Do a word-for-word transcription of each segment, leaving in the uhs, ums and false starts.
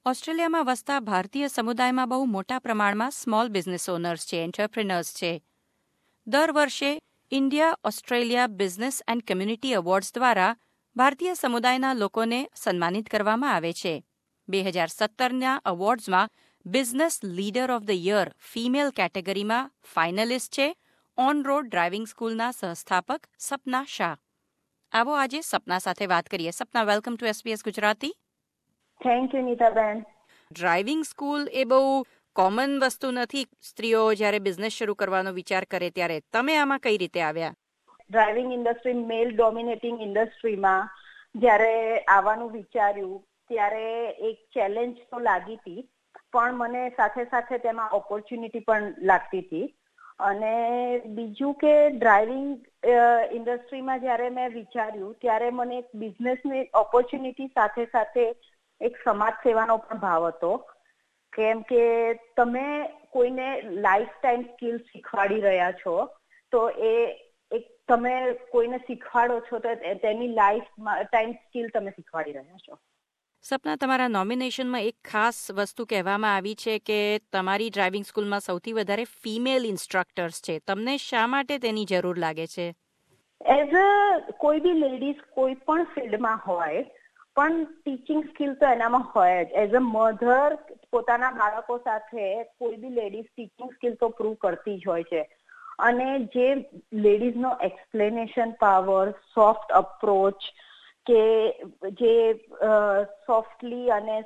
ઓસ્ટ્રેલિયામાં વસતા ભારતીય સમુદાયમાં બહુ મોટા પ્રમાણમાં સ્મોલ બિઝનેસ ઓનર્સ છે, એન્ટરપ્રિનર્સ છે. દર વર્ષે India Australia business and community awards દ્વારા ભારતીય સમુદાયના લોકોને સન્માનિત કરવામાં આવે છે. બે હજાર સત્તરના એવોર્ડ્સમાં business leader of the year female કેટેગરીમાં ફાઇનલિસ્ટ છે ઓન રોડ ડ્રાઇવિંગ સ્કૂલના સહસ્થાપક સપના શાહ. આવો આજે સપના સાથે વાત કરીએ. Sapna, welcome to SBS Gujarati. Thank you Nitaben. Driving school એ બહુ કોમન વસ્તુ નથી સ્ત્રીઓ જ્યારે બિઝનેસ શરૂ કરવાનો વિચાર કરે ત્યારે. તમે આમાં કઈ રીતે આવ્યા? ડ્રાઇવિંગ ઇન્ડસ્ટ્રી મેલ ડોમિનેટિંગ ઇન્ડસ્ટ્રીમાં જ્યારે આવવાનું વિચાર્યું ત્યારે એક ચેલેન્જ તો લાગી હતી, પણ મને સાથે સાથે તેમાં ઓપોર્ચ્યુનિટી પણ લાગતી હતી. અને બીજું કે ડ્રાઇવિંગ ઇન્ડસ્ટ્રીમાં જ્યારે મેં વિચાર્યું ત્યારે મને એક બિઝનેસની ઓપોર્ચ્યુનિટી સાથે સાથે એક સમાજ સેવાનો પણ ભાવ હતો. કેમ કે તમે કોઈને લાઈફ ટાઈમ સ્કિલ શીખવાડી રહ્યા છો, તો એ એક તમે કોઈને શીખવાડો છો તો તેની લાઈફ ટાઈમ સ્કિલ તમે શીખવાડી રહ્યા છો. સપના, તમારા નોમિનેશનમાં એક ખાસ વસ્તુ કહેવામાં આવી છે કે તમારી ડ્રાઇવિંગ સ્કૂલમાં સૌથી વધારે ફિમેલ ઇન્સ્ટ્રક્ટર્સ છે. તમને શા માટે તેની જરૂર લાગે છે? એઝ અ કોઈ બી લેડીઝ કોઈ પણ ફિલ્ડમાં હોય, પણ ટીચિંગ સ્કિલ તો એનામાં હોય જ. એઝ અ મધર પોતાના બાળકો સાથે કોઈ બી લેડીઝ ટીચિંગ સ્કિલ તો પ્રૂવ કરતી જ હોય છે. અને જે લેડીઝનો એક્સપ્લેનેશન પાવર, સોફ્ટ અપ્રોચ, કે જે સોફ્ટલી અને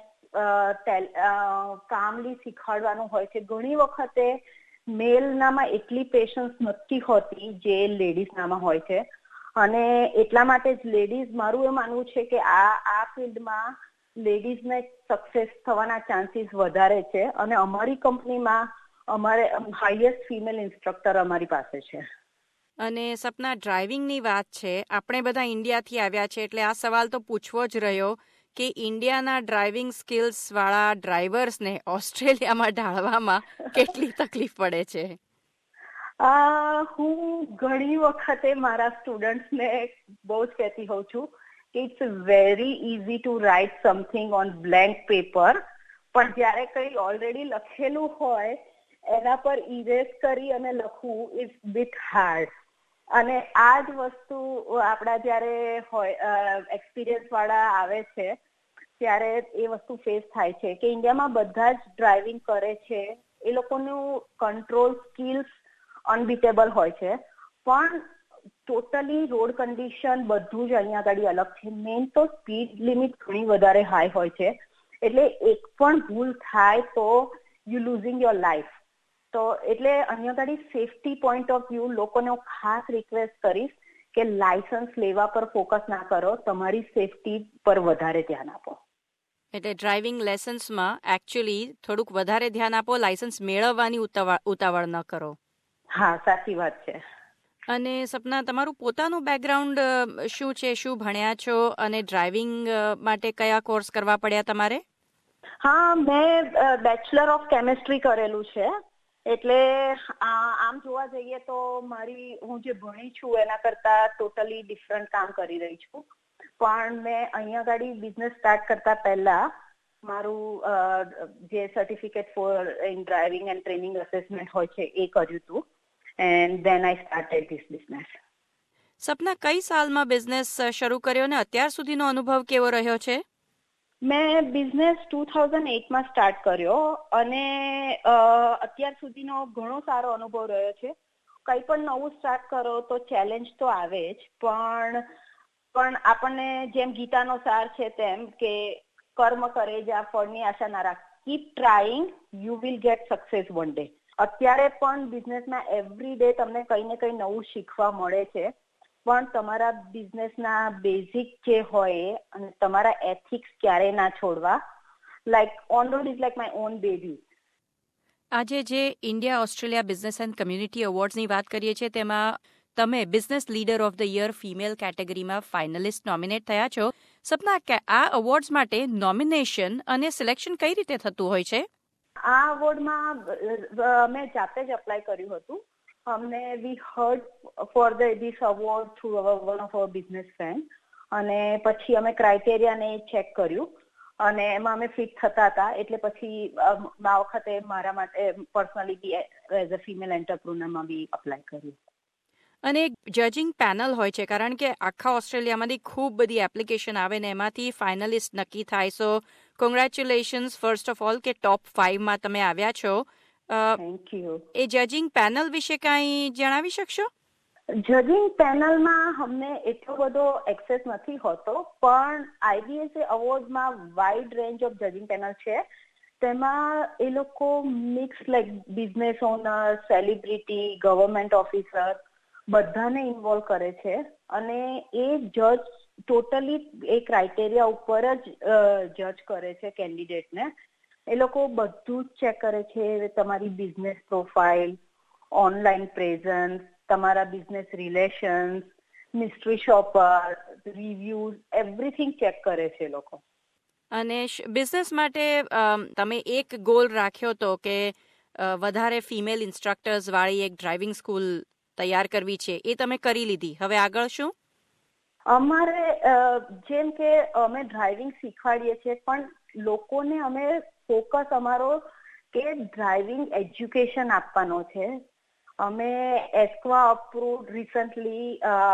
કામલી શીખવાડવાનું હોય છે, ઘણી વખતે મેલનામાં એટલી પેશન્સ નથી હોતી જે લેડીઝનામાં હોય છે. અને એટલા માટે જ લેડીઝ, મારું એ માનવું છે કે આ આ ફિલ્ડમાં લેડીઝને સક્સેસ થવાના ચાન્સીસ વધારે છે. અને અમારી કંપનીમાં અમારે હાઈએસ્ટ ફિમેલ ઇન્સ્ટ્રક્ટર અમારી પાસે છે. અને સપના, ડ્રાઇવિંગની વાત છે, આપણે બધા ઇન્ડિયાથી આવ્યા છે એટલે આ સવાલ તો પૂછવો જ રહ્યો કે ઇન્ડિયાના ડ્રાઇવિંગ સ્કિલ્સ વાળા ડ્રાઈવર્સને ઓસ્ટ્રેલિયામાં ઢાળવામાં કેટલી તકલીફ પડે છે? હું ઘણી વખતે મારા સ્ટુડન્ટ્સને બહુ જ કહેતી હોઉં છું કે it's very easy to write something on blank paper, પણ જ્યારે કંઈ ઓલરેડી લખેલું હોય એના પર ઇરેઝ કરી અને લખવું ઇઝ બીટ હાર્ડ. અને આ જ વસ્તુ આપણા જ્યારે હોય એક્સપિરિયન્સ વાળા આવે છે ત્યારે એ વસ્તુ ફેસ થાય છે કે ઇન્ડિયામાં બધા જ ડ્રાઇવિંગ કરે છે, એ લોકોનું કંટ્રોલ સ્કિલ્સ અનબીટેબલ હોય છે, પણ ટોટલી રોડ કન્ડિશન બધું જ અહીંયા આગળ અલગ છે. મેઇન તો સ્પીડ લિમિટ ઘણી વધારે હાઈ હોય છે, એટલે એક પણ ભૂલ થાય તો યુ લુઝિંગ યોર લાઈફ. તો એટલે અહીંયા આગળ સેફટી પોઈન્ટ ઓફ વ્યૂ લોકોને હું ખાસ રિક્વેસ્ટ કરીશ કે લાયસન્સ લેવા પર ફોકસ ના કરો, તમારી સેફટી પર વધારે ધ્યાન આપો. એટલે ડ્રાઇવિંગ લેસન્સમાં એકચ્યુઅલી થોડુંક વધારે ધ્યાન આપો, લાયસન્સ મેળવવાની ઉતાવળ ન કરો. હા, સાચી વાત છે. અને સપના, તમારું પોતાનું બેકગ્રાઉન્ડ શું છે? શું ભણ્યા છો અને ડ્રાઇવિંગ માટે કયા કોર્સ કરવા પડ્યા તમારે? હા, મેં બેચલર ઓફ કેમિસ્ટ્રી કરેલું છે. એટલે આમ જોવા જઈએ તો મારી હું જે ભણી છું એના કરતા ટોટલી ડિફરન્ટ કામ કરી રહી છું. પણ મેં અહીંયા આગળ બિઝનેસ સ્ટાર્ટ કરતા પહેલા મારું જે certificate four in driving and training assessment હોય છે એ કર્યું હતું. And then I started this business. Sapna, કઈ સાલમાં બિઝનેસ શરૂ કર્યો ને અત્યાર સુધીનો અનુભવ કેવો રહ્યો છે? મેં બિઝનેસ ટુ થાઉઝન્ડ એઇટમાં સ્ટાર્ટ કર્યો અને અત્યાર સુધીનો ઘણો સારો અનુભવ રહ્યો છે. કંઈ પણ નવું સ્ટાર્ટ કરો તો ચેલેન્જ તો આવે જ, પણ પણ આપણને જેમ ગીતાનો સાર છે તેમ કે કર્મ કરે જા ફળની આશા ના રાખ, keep trying, you will get success one day. અત્યારે પણ બિઝનેસમાં એવરી ડે તમને કંઈ ને કંઈ નવું શીખવા મળે છે, પણ તમારા બિઝનેસના બેઝિક જે હોય અને તમારા એથિક્સ ક્યારેય ના છોડવા. Like on road is like my own baby. આજે જે India Australia business and community એવોર્ડ્સની વાત કરીએ છીએ તેમાં તમે business leader of the year female કેટેગરીમાં ફાઇનલિસ્ટ નોમિનેટ થયા છો. સપના, આ એવોર્ડ્સ માટે નોમિનેશન અને સિલેક્શન કઈ રીતે થતું હોય છે? આ એવોર્ડમાં મેં જાતે જ અપ્લાય કર્યું હતું. અમને we heard for the this award through our one of our business friend, અને પછી અમે ક્રાઇટેરિયાને ચેક કર્યું અને એમાં અમે ફિટ થતા હતા. એટલે પછી આ વખતે મારા માટે પર્સનલી બી એઝ અ ફિમેલ એન્ટરપ્રુનરમાં બી અપ્લાય કર્યું. અને જજિંગ પેનલ હોય છે, કારણ કે આખા ઓસ્ટ્રેલિયામાંથી ખૂબ બધી એપ્લિકેશન આવે ને એમાંથી ફાઇનલિસ્ટ નક્કી થાય. So congratulations first of all કે ટોપ ફાઇવમાં તમે આવ્યા છો. Thank you. એ જજિંગ પેનલ વિશે કાંઈ જણાવી શકશો? જજિંગ પેનલમાં અમને એટલો બધો એક્સેસ નથી હોતો, પણ આઈબીએસએ અવોર્ડમાં wide range of judging panel છે. તેમાં એ લોકો mix like business owner, celebrity, government officer બધાને ઇન્વોલ્વ કરે છે. અને એ જજ ટોટલી એ ક્રાઇટેરિયા ઉપર જ જજ કરે છે કેન્ડિડેટને. એ લોકો બધું જ ચેક કરે છે, તમારી બિઝનેસ પ્રોફાઇલ, ઓનલાઈન પ્રેઝન્સ, તમારા business relations, mystery shopper, reviews, everything check કરે છે એ લોકો. અને બિઝનેસ માટે તમે એક ગોલ રાખ્યો તો કે વધારે ફિમેલ ઇન્સ્ટ્રક્ટર્સ વાળી એક ડ્રાઇવિંગ સ્કૂલ તૈયાર કરવી છે, એ તમે કરી લીધી. હવે આગળ શું? અમારે જેમ કે અમે ડ્રાઇવિંગ શીખવાડીએ છીએ, પણ લોકોને અમે ફોકસ અમારો કે ડ્રાઇવિંગ એજ્યુકેશન આપવાનો છે. અમે ASQA approved recently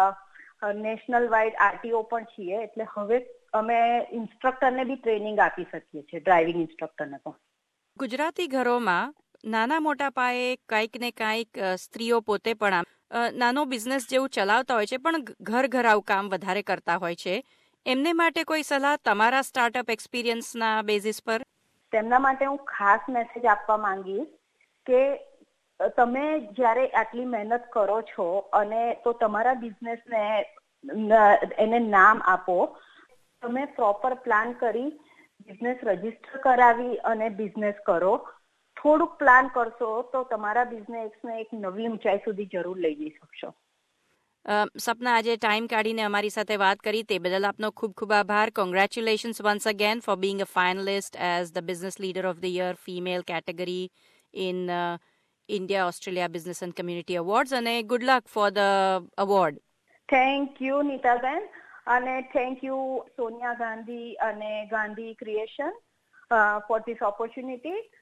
national wide RTO પણ છીએ, એટલે હવે અમે ઇન્સ્ટ્રક્ટરને બી ટ્રેનિંગ આપી શકીએ છીએ, ડ્રાઇવિંગ ઇન્સ્ટ્રક્ટરને પણ. ગુજરાતી ઘરોમાં નાના મોટા પાયે કંઈક ને કંઈક સ્ત્રીઓ પોતે પણ નાનો બિઝનેસ જેવું ચલાવતા હોય છે, પણ ઘર ઘરાઉ કામ વધારે કરતા હોય છે. એમને માટે કોઈ સલાહ તમારા સ્ટાર્ટઅપ એક્સપિરિયન્સના બેઝિસ પર? તેમના માટે હું ખાસ મેસેજ આપવા માંગીશ કે તમે જ્યારે આટલી મહેનત કરો છો અને તો તમારા બિઝનેસને એને નામ આપો. તમે પ્રોપર પ્લાન કરી બિઝનેસ રજીસ્ટર કરાવી અને બિઝનેસ કરો. થોડુંક પ્લાન કરશો તો તમારા બિઝનેસને એક નવી ઊંચાઈ સુધી જરૂર લઈ જઈ શકશો. સપના, આજે ટાઈમ કાઢીને અમારી સાથે વાત કરી તે બદલ આપનો ખૂબ ખૂબ આભાર. Congratulations once again for being a finalist as the business leader of the year female category in India Australia business and community awards, અને good luck for the award. Thank you Nitaben, અને થેન્ક યુ સોનિયા ગાંધી અને Gandhi creation for this opportunity.